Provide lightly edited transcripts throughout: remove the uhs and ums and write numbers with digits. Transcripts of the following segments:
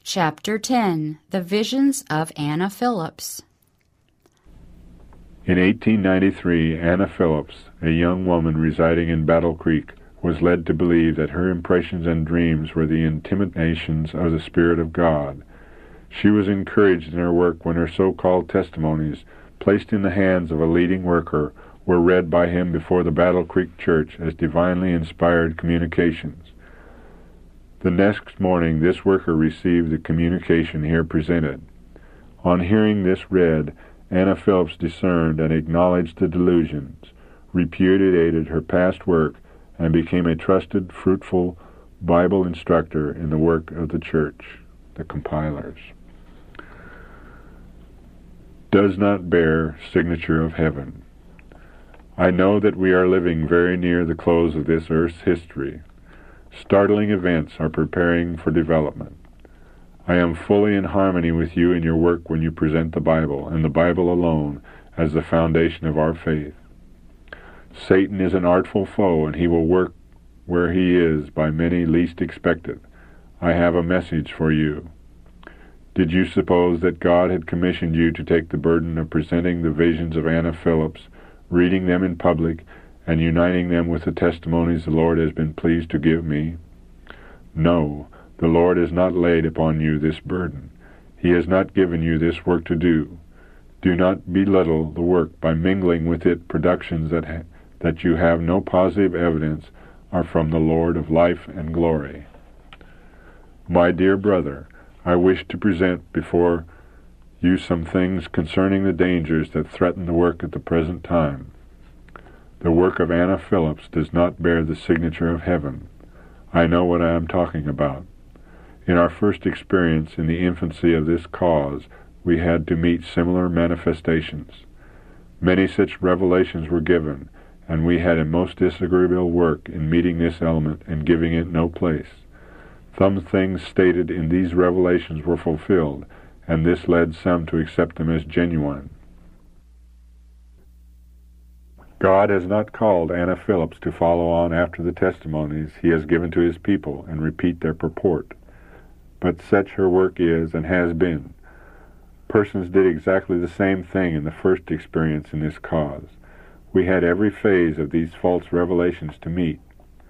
Chapter 10. The Visions of Anna Phillips. In 1893, Anna Phillips, a young woman residing in Battle Creek, was led to believe that her impressions and dreams were the intimations of the Spirit of God. She was encouraged in her work when her so-called testimonies, placed in the hands of a leading worker, were read by him before the Battle Creek Church as divinely inspired communications. The next morning this worker received the communication here presented. On hearing this read, Anna Phillips discerned and acknowledged the delusions, repudiated her past work, and became a trusted, fruitful Bible instructor in the work of the church, the compilers. Does not bear signature of heaven. I know that we are living very near the close of this earth's history. Startling events are preparing for development. I am fully in harmony with you in your work when you present the Bible, and the Bible alone, as the foundation of our faith. Satan is an artful foe, and he will work where he is by many least expected. I have a message for you. Did you suppose that God had commissioned you to take the burden of presenting the visions of Anna Phillips, reading them in public, and uniting them with the testimonies the Lord has been pleased to give me? No, the Lord has not laid upon you this burden. He has not given you this work to do. Do not belittle the work by mingling with it productions that you have no positive evidence are from the Lord of life and glory. My dear brother, I wish to present before you some things concerning the dangers that threaten the work at the present time. The work of Anna Phillips does not bear the signature of heaven. I know what I am talking about. In our first experience in the infancy of this cause, we had to meet similar manifestations. Many such revelations were given, and we had a most disagreeable work in meeting this element and giving it no place. Some things stated in these revelations were fulfilled, and this led some to accept them as genuine. God has not called Anna Phillips to follow on after the testimonies he has given to his people and repeat their purport. But such her work is and has been. Persons did exactly the same thing in the first experience in this cause. We had every phase of these false revelations to meet.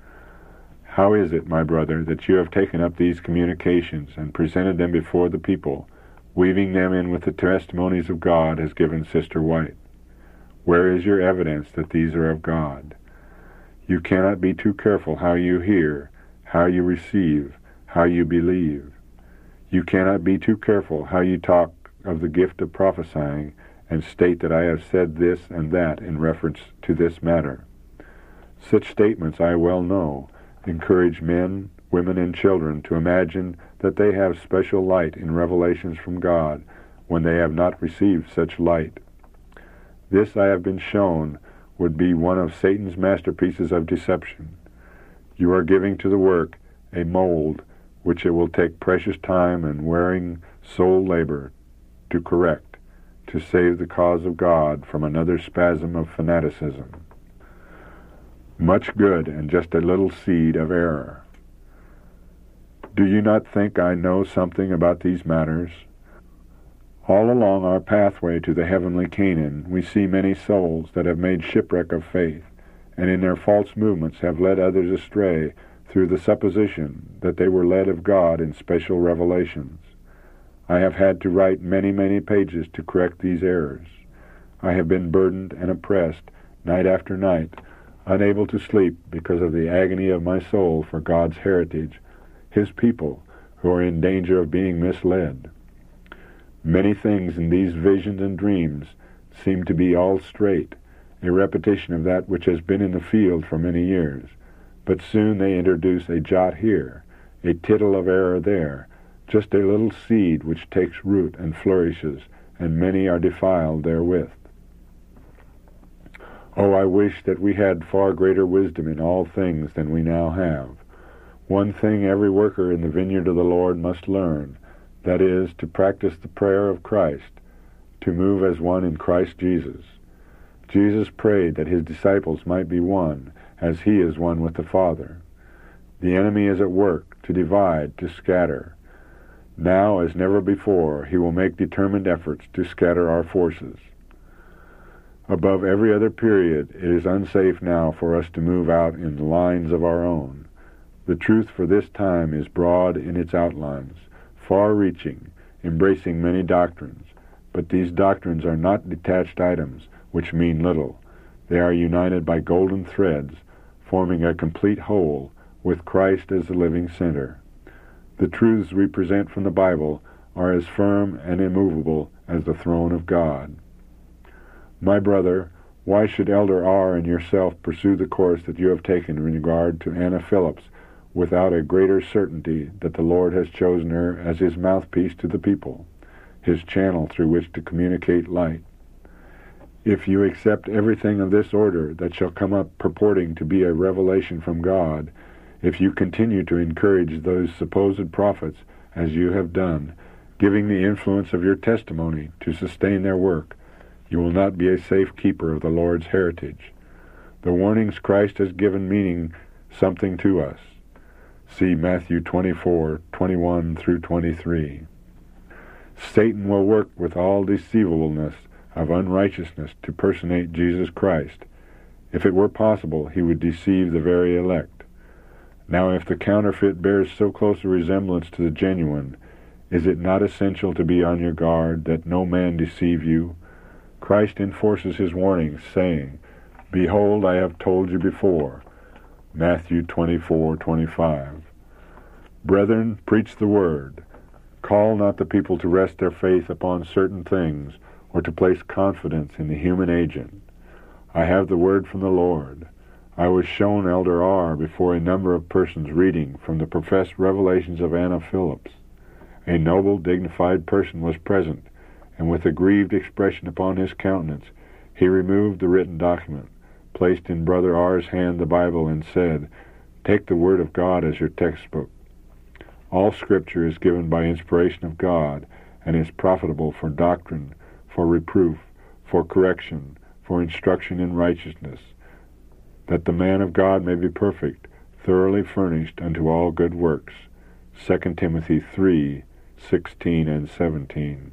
How is it, my brother, that you have taken up these communications and presented them before the people, weaving them in with the testimonies of God as given Sister White? Where is your evidence that these are of God? You cannot be too careful how you hear, how you receive, how you believe. You cannot be too careful how you talk of the gift of prophesying and state that I have said this and that in reference to this matter. Such statements, I well know, encourage men, women, and children to imagine that they have special light in revelations from God when they have not received such light. This, I have been shown, would be one of Satan's masterpieces of deception. You are giving to the work a mold which it will take precious time and wearing soul labor to correct, to save the cause of God from another spasm of fanaticism. Much good and just a little seed of error. Do you not think I know something about these matters? All along our pathway to the heavenly Canaan, we see many souls that have made shipwreck of faith, and in their false movements have led others astray through the supposition that they were led of God in special revelations. I have had to write many, many pages to correct these errors. I have been burdened and oppressed night after night, unable to sleep because of the agony of my soul for God's heritage, his people who are in danger of being misled. Many things in these visions and dreams seem to be all straight, a repetition of that which has been in the field for many years, but soon they introduce a jot here, a tittle of error there, just a little seed which takes root and flourishes, and many are defiled therewith. Oh, I wish that we had far greater wisdom in all things than we now have. One thing every worker in the vineyard of the Lord must learn, that is, to practice the prayer of Christ, to move as one in Christ Jesus. Jesus prayed that his disciples might be one, as he is one with the Father. The enemy is at work to divide, to scatter. Now, as never before, he will make determined efforts to scatter our forces. Above every other period, it is unsafe now for us to move out in lines of our own. The truth for this time is broad in its outlines, far-reaching, embracing many doctrines, but these doctrines are not detached items which mean little. They are united by golden threads, forming a complete whole, with Christ as the living center. The truths we present from the Bible are as firm and immovable as the throne of God. My brother, why should Elder R. and yourself pursue the course that you have taken in regard to Anna Phillips without a greater certainty that the Lord has chosen her as his mouthpiece to the people, his channel through which to communicate light? If you accept everything of this order that shall come up purporting to be a revelation from God, if you continue to encourage those supposed prophets as you have done, giving the influence of your testimony to sustain their work, you will not be a safe keeper of the Lord's heritage. The warnings Christ has given meaning something to us. See Matthew 24:21 through 23. Satan will work with all deceivableness of unrighteousness to personate Jesus Christ. If it were possible, he would deceive the very elect. Now, if the counterfeit bears so close a resemblance to the genuine, is it not essential to be on your guard that no man deceive you? Christ enforces his warnings, saying, "Behold, I have told you before." Matthew 24:25. Brethren, preach the word. Call not the people to rest their faith upon certain things, or to place confidence in the human agent. I have the word from the Lord. I was shown Elder R. before a number of persons reading from the professed revelations of Anna Phillips. A noble, dignified person was present, and with a grieved expression upon his countenance, he removed the written document, placed in Brother R.'s hand the Bible, and said, "Take the Word of God as your textbook. All Scripture is given by inspiration of God, and is profitable for doctrine, for reproof, for correction, for instruction in righteousness, that the man of God may be perfect, thoroughly furnished unto all good works." 2 Timothy 3:16 and 17.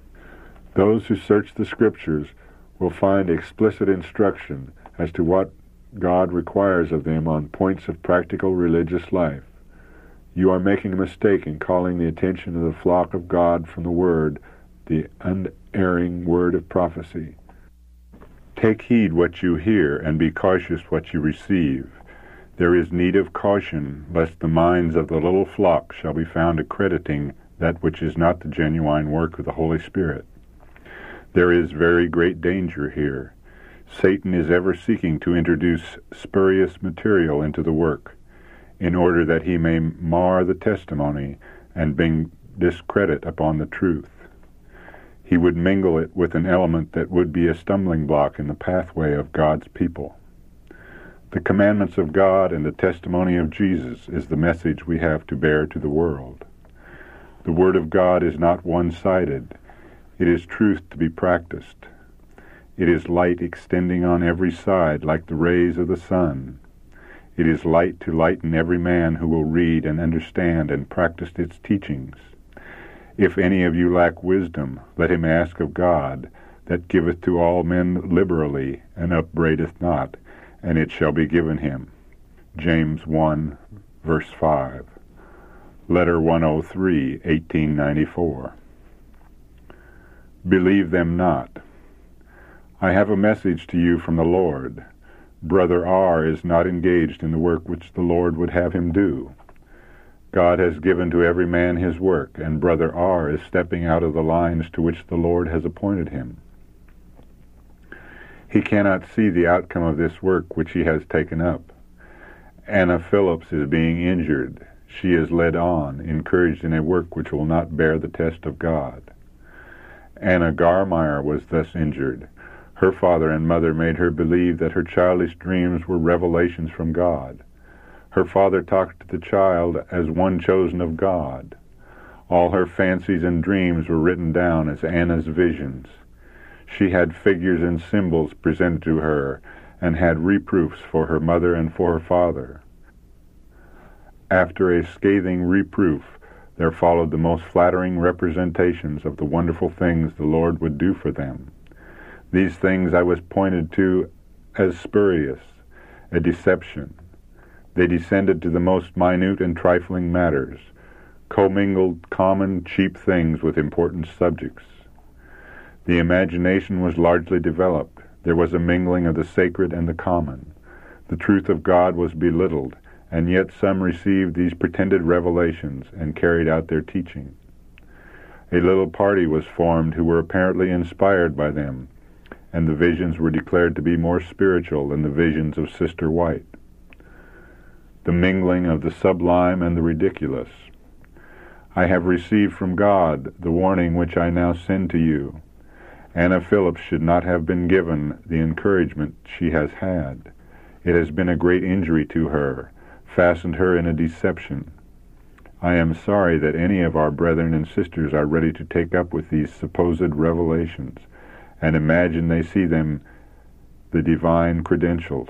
Those who search the Scriptures will find explicit instruction as to what God requires of them on points of practical religious life. You are making a mistake in calling the attention of the flock of God from the Word, the unerring word of prophecy. Take heed what you hear, and be cautious what you receive. There is need of caution, lest the minds of the little flock shall be found accrediting that which is not the genuine work of the Holy Spirit. There is very great danger here. Satan is ever seeking to introduce spurious material into the work, in order that he may mar the testimony and bring discredit upon the truth. He would mingle it with an element that would be a stumbling block in the pathway of God's people. The commandments of God and the testimony of Jesus is the message we have to bear to the world. The Word of God is not one-sided. It is truth to be practiced. It is light extending on every side like the rays of the sun. It is light to lighten every man who will read and understand and practice its teachings. If any of you lack wisdom, let him ask of God, that giveth to all men liberally, and upbraideth not, and it shall be given him. James 1, verse 5. Letter 103, 1894. Believe them not. I have a message to you from the Lord. Brother R. is not engaged in the work which the Lord would have him do. God has given to every man his work, and Brother R. is stepping out of the lines to which the Lord has appointed him. He cannot see the outcome of this work which he has taken up. Anna Phillips is being injured. She is led on, encouraged in a work which will not bear the test of God. Anna Garmeyer was thus injured. Her father and mother made her believe that her childish dreams were revelations from God. Her father talked to the child as one chosen of God. All her fancies and dreams were written down as Anna's visions. She had figures and symbols presented to her, and had reproofs for her mother and for her father. After a scathing reproof, there followed the most flattering representations of the wonderful things the Lord would do for them. These things I was pointed to as spurious, a deception. They descended to the most minute and trifling matters, commingled common, cheap things with important subjects. The imagination was largely developed. There was a mingling of the sacred and the common. The truth of God was belittled, and yet some received these pretended revelations and carried out their teaching. A little party was formed who were apparently inspired by them, and the visions were declared to be more spiritual than the visions of Sister White. The mingling of the sublime and the ridiculous. I have received from God the warning which I now send to you. Anna Phillips should not have been given the encouragement she has had. It has been a great injury to her, fastened her in a deception. I am sorry that any of our brethren and sisters are ready to take up with these supposed revelations, and imagine they see them the divine credentials.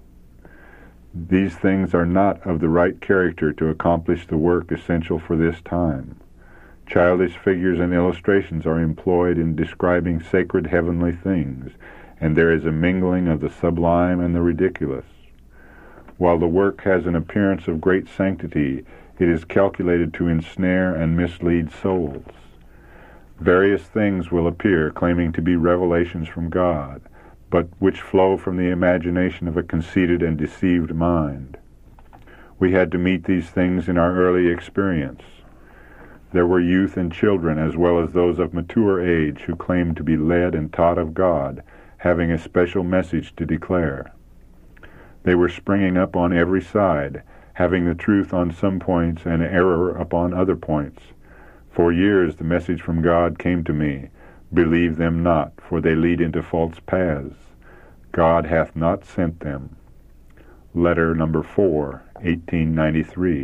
These things are not of the right character to accomplish the work essential for this time. Childish figures and illustrations are employed in describing sacred heavenly things, and there is a mingling of the sublime and the ridiculous. While the work has an appearance of great sanctity, it is calculated to ensnare and mislead souls. Various things will appear claiming to be revelations from God, but which flow from the imagination of a conceited and deceived mind. We had to meet these things in our early experience. There were youth and children as well as those of mature age who claimed to be led and taught of God, having a special message to declare. They were springing up on every side, having the truth on some points and error upon other points. For years the message from God came to me, "Believe them not, for they lead into false paths. God hath not sent them." Letter number 4, 1893.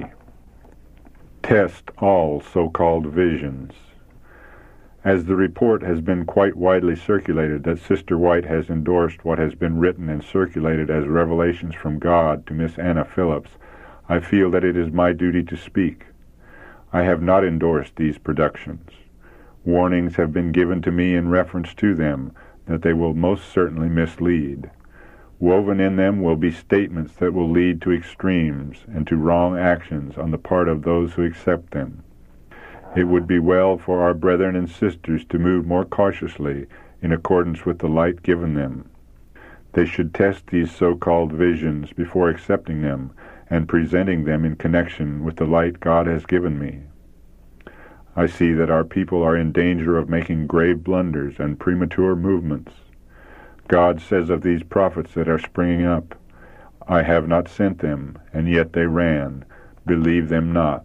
Test all so-called visions. As the report has been quite widely circulated that Sister White has endorsed what has been written and circulated as revelations from God to Miss Anna Phillips, I feel that it is my duty to speak. I have not endorsed these productions. Warnings have been given to me in reference to them that they will most certainly mislead. Woven in them will be statements that will lead to extremes and to wrong actions on the part of those who accept them. It would be well for our brethren and sisters to move more cautiously in accordance with the light given them. They should test these so-called visions before accepting them and presenting them in connection with the light God has given me. I see that our people are in danger of making grave blunders and premature movements. God says of these prophets that are springing up, "I have not sent them, and yet they ran. Believe them not."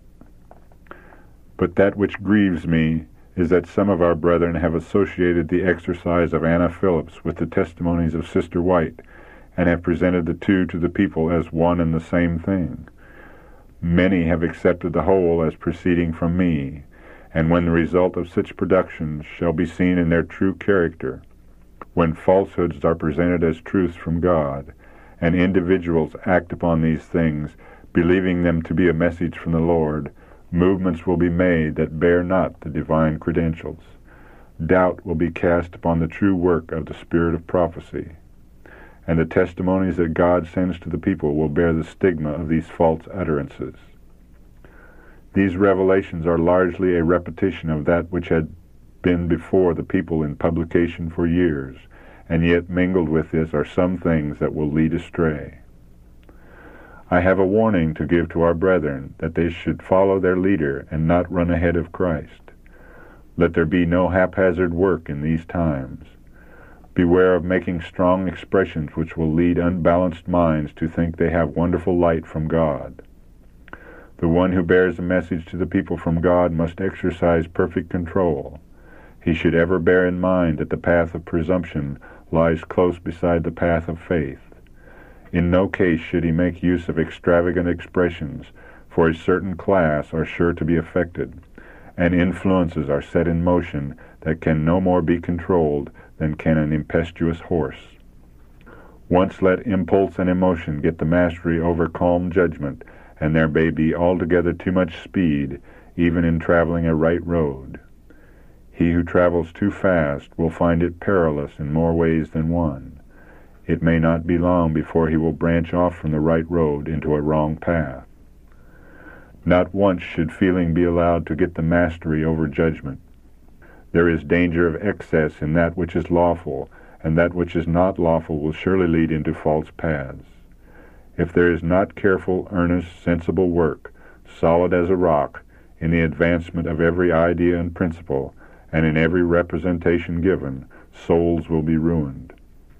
But that which grieves me is that some of our brethren have associated the exercise of Anna Phillips with the testimonies of Sister White, and have presented the two to the people as one and the same thing. Many have accepted the whole as proceeding from me, and when the result of such productions shall be seen in their true character, when falsehoods are presented as truths from God, and individuals act upon these things, believing them to be a message from the Lord, movements will be made that bear not the divine credentials. Doubt will be cast upon the true work of the Spirit of prophecy, and the testimonies that God sends to the people will bear the stigma of these false utterances. These revelations are largely a repetition of that which had been before the people in publication for years, and yet mingled with this are some things that will lead astray. I have a warning to give to our brethren, that they should follow their leader and not run ahead of Christ. Let there be no haphazard work in these times. Beware of making strong expressions which will lead unbalanced minds to think they have wonderful light from God. The one who bears a message to the people from God must exercise perfect control. He should ever bear in mind that the path of presumption lies close beside the path of faith. In no case should he make use of extravagant expressions, for a certain class are sure to be affected, and influences are set in motion that can no more be controlled than can an impetuous horse. Once let impulse and emotion get the mastery over calm judgment, and there may be altogether too much speed even in traveling a right road. He who travels too fast will find it perilous in more ways than one. It may not be long before he will branch off from the right road into a wrong path. Not once should feeling be allowed to get the mastery over judgment. There is danger of excess in that which is lawful, and that which is not lawful will surely lead into false paths. If there is not careful, earnest, sensible work, solid as a rock, in the advancement of every idea and principle, and in every representation given, souls will be ruined.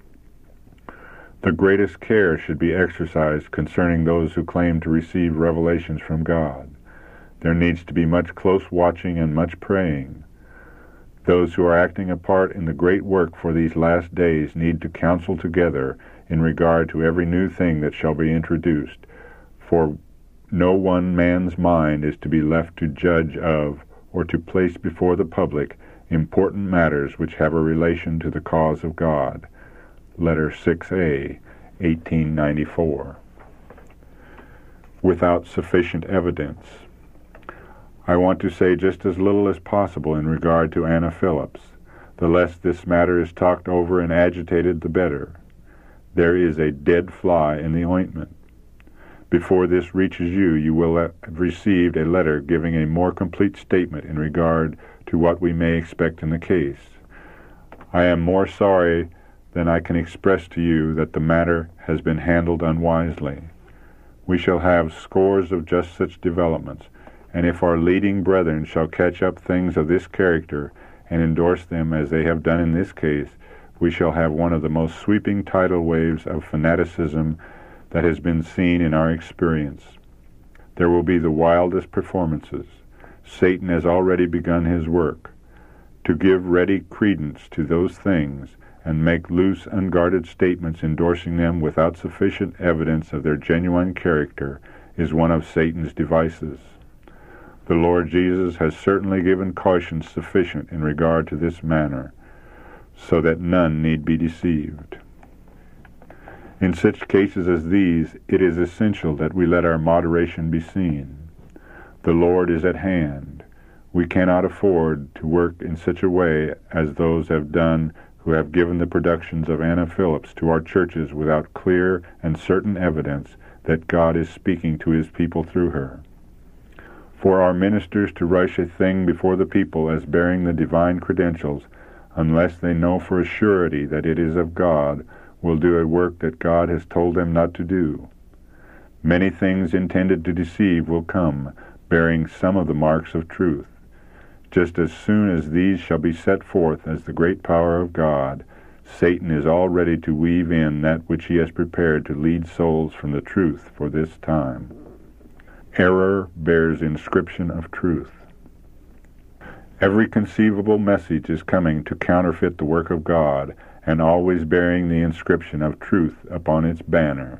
The greatest care should be exercised concerning those who claim to receive revelations from God. There needs to be much close watching and much praying. Those who are acting a part in the great work for these last days need to counsel together in regard to every new thing that shall be introduced, for no one man's mind is to be left to judge of or to place before the public important matters which have a relation to the cause of God. Letter 6A, 1894. Without sufficient evidence. I want to say just as little as possible in regard to Anna Phillips. The less this matter is talked over and agitated, the better. There is a dead fly in the ointment. Before this reaches you, you will have received a letter giving a more complete statement in regard to what we may expect in the case. I am more sorry than I can express to you that the matter has been handled unwisely. We shall have scores of just such developments, and if our leading brethren shall catch up things of this character and endorse them as they have done in this case, we shall have one of the most sweeping tidal waves of fanaticism that has been seen in our experience. There will be the wildest performances. Satan has already begun his work. To give ready credence to those things and make loose, unguarded statements endorsing them without sufficient evidence of their genuine character is one of Satan's devices. The Lord Jesus has certainly given caution sufficient in regard to this matter, so that none need be deceived. In such cases as these, it is essential that we let our moderation be seen. The Lord is at hand. We cannot afford to work in such a way as those have done who have given the productions of Anna Phillips to our churches without clear and certain evidence that God is speaking to his people through her. For our ministers to rush a thing before the people as bearing the divine credentials, unless they know for a surety that it is of God, will do a work that God has told them not to do. Many things intended to deceive will come, bearing some of the marks of truth. Just as soon as these shall be set forth as the great power of God, Satan is all ready to weave in that which he has prepared to lead souls from the truth for this time. Error bears inscription of truth. Every conceivable message is coming to counterfeit the work of God, and always bearing the inscription of truth upon its banner.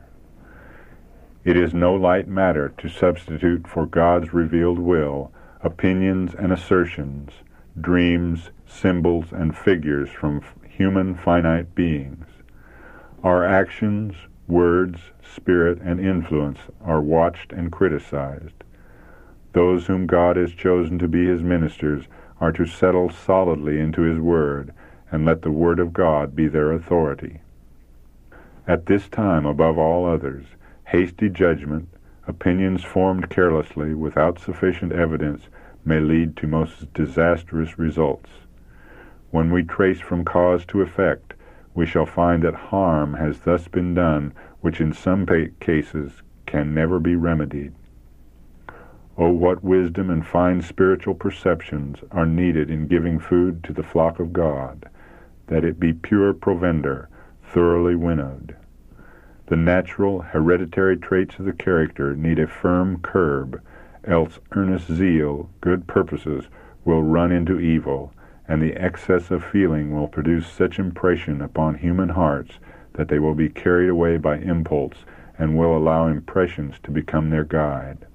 It is no light matter to substitute for God's revealed will opinions and assertions, dreams, symbols, and figures from human finite beings. Our actions, words, spirit, and influence are watched and criticized. Those whom God has chosen to be his ministers are to settle solidly into his word, and let the word of God be their authority. At this time, above all others, hasty judgment, opinions formed carelessly without sufficient evidence, may lead to most disastrous results. When we trace from cause to effect, we shall find that harm has thus been done, which in some cases can never be remedied. Oh, what wisdom and fine spiritual perceptions are needed in giving food to the flock of God, that it be pure provender, thoroughly winnowed. The natural, hereditary traits of the character need a firm curb, else earnest zeal, good purposes, will run into evil, and the excess of feeling will produce such impression upon human hearts that they will be carried away by impulse and will allow impressions to become their guide.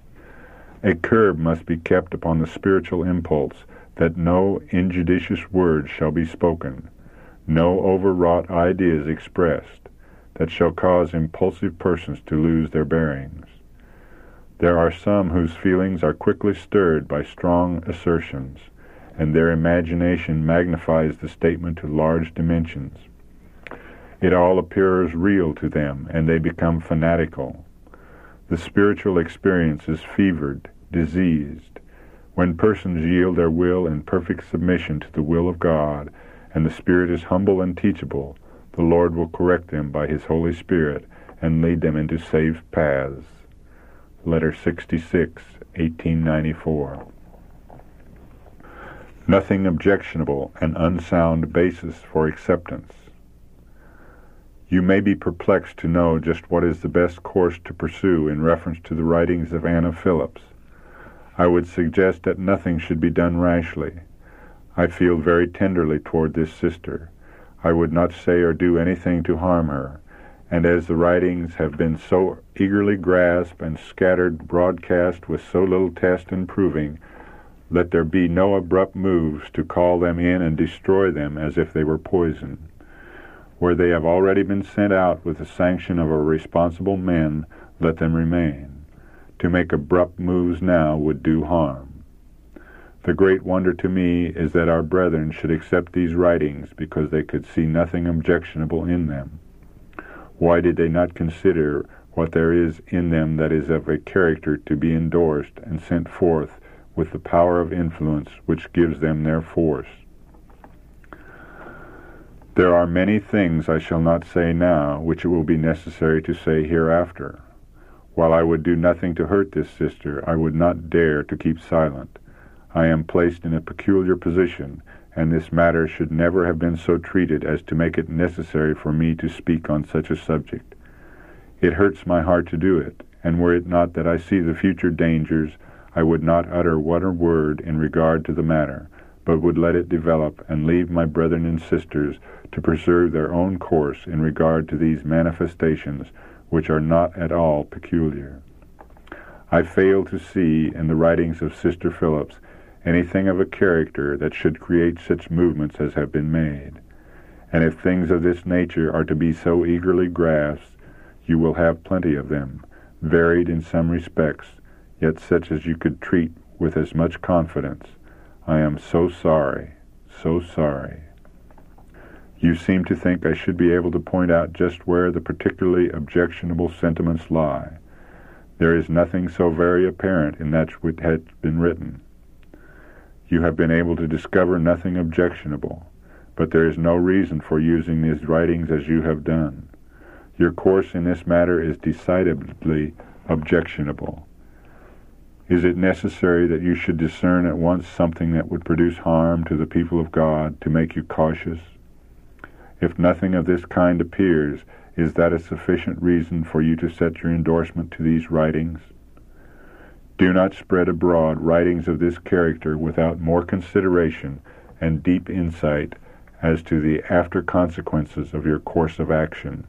A curb must be kept upon the spiritual impulse, that no injudicious words shall be spoken, no overwrought ideas expressed, that shall cause impulsive persons to lose their bearings. There are some whose feelings are quickly stirred by strong assertions, and their imagination magnifies the statement to large dimensions. It all appears real to them, and they become fanatical. The spiritual experience is fevered, diseased. When persons yield their will in perfect submission to the will of God, and the Spirit is humble and teachable, the Lord will correct them by His Holy Spirit and lead them into safe paths. Letter 66, 1894. Nothing objectionable, an unsound basis for acceptance. You may be perplexed to know just what is the best course to pursue in reference to the writings of Anna Phillips. I would suggest that nothing should be done rashly. I feel very tenderly toward this sister. I would not say or do anything to harm her, and as the writings have been so eagerly grasped and scattered broadcast with so little test and proving, let there be no abrupt moves to call them in and destroy them as if they were poison. Where they have already been sent out with the sanction of our responsible men, let them remain. To make abrupt moves now would do harm. The great wonder to me is that our brethren should accept these writings because they could see nothing objectionable in them. Why did they not consider what there is in them that is of a character to be endorsed and sent forth with the power of influence which gives them their force? There are many things I shall not say now, which it will be necessary to say hereafter. While I would do nothing to hurt this sister, I would not dare to keep silent. I am placed in a peculiar position, and this matter should never have been so treated as to make it necessary for me to speak on such a subject. It hurts my heart to do it, and were it not that I see the future dangers, I would not utter one word in regard to the matter, but would let it develop and leave my brethren and sisters to preserve their own course in regard to these manifestations, which are not at all peculiar. I fail to see in the writings of Sister Phillips anything of a character that should create such movements as have been made. And if things of this nature are to be so eagerly grasped, you will have plenty of them, varied in some respects, yet such as you could treat with as much confidence. I am so sorry, so sorry. You seem to think I should be able to point out just where the particularly objectionable sentiments lie. There is nothing so very apparent in that which has been written. You have been able to discover nothing objectionable, but there is no reason for using these writings as you have done. Your course in this matter is decidedly objectionable. Is it necessary that you should discern at once something that would produce harm to the people of God to make you cautious? If nothing of this kind appears, is that a sufficient reason for you to set your endorsement to these writings? Do not spread abroad writings of this character without more consideration and deep insight as to the after consequences of your course of action.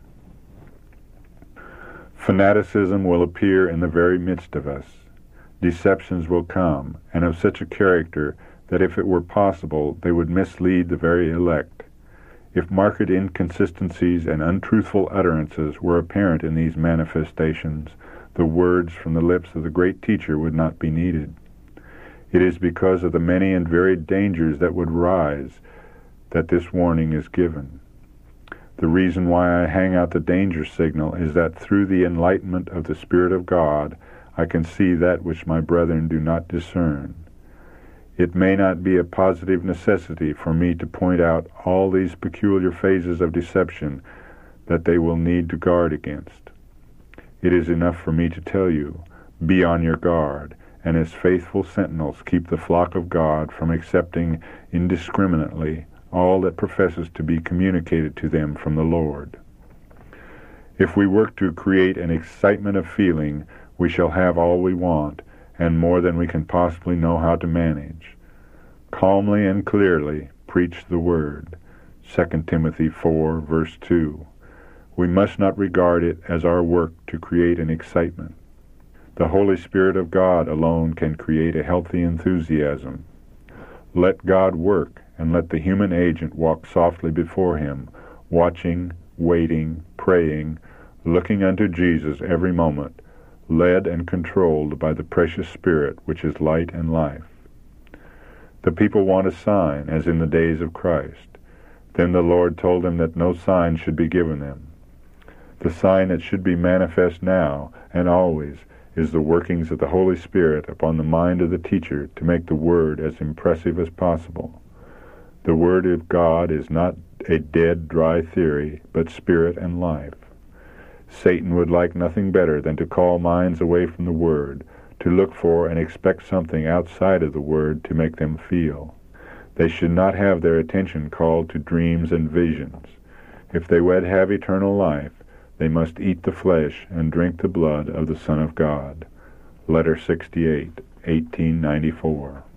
Fanaticism will appear in the very midst of us. Deceptions will come, and of such a character that if it were possible they would mislead the very elect. If marked inconsistencies and untruthful utterances were apparent in these manifestations, the words from the lips of the great teacher would not be needed. It is because of the many and varied dangers that would rise that this warning is given. The reason why I hang out the danger signal is that through the enlightenment of the Spirit of God, I can see that which my brethren do not discern. It may not be a positive necessity for me to point out all these peculiar phases of deception that they will need to guard against. It is enough for me to tell you, be on your guard, and as faithful sentinels keep the flock of God from accepting indiscriminately all that professes to be communicated to them from the Lord. If we work to create an excitement of feeling, we shall have all we want, and more than we can possibly know how to manage. Calmly and clearly preach the word. 2 Timothy 4, verse 2. We must not regard it as our work to create an excitement. The Holy Spirit of God alone can create a healthy enthusiasm. Let God work, and let the human agent walk softly before him, watching, waiting, praying, looking unto Jesus every moment, led and controlled by the precious Spirit, which is light and life. The people want a sign, as in the days of Christ. Then the Lord told them that no sign should be given them. The sign that should be manifest now and always is the workings of the Holy Spirit upon the mind of the teacher to make the Word as impressive as possible. The Word of God is not a dead, dry theory, but spirit and life. Satan would like nothing better than to call minds away from the Word, to look for and expect something outside of the Word to make them feel. They should not have their attention called to dreams and visions. If they would have eternal life, they must eat the flesh and drink the blood of the Son of God. Letter 68, 1894.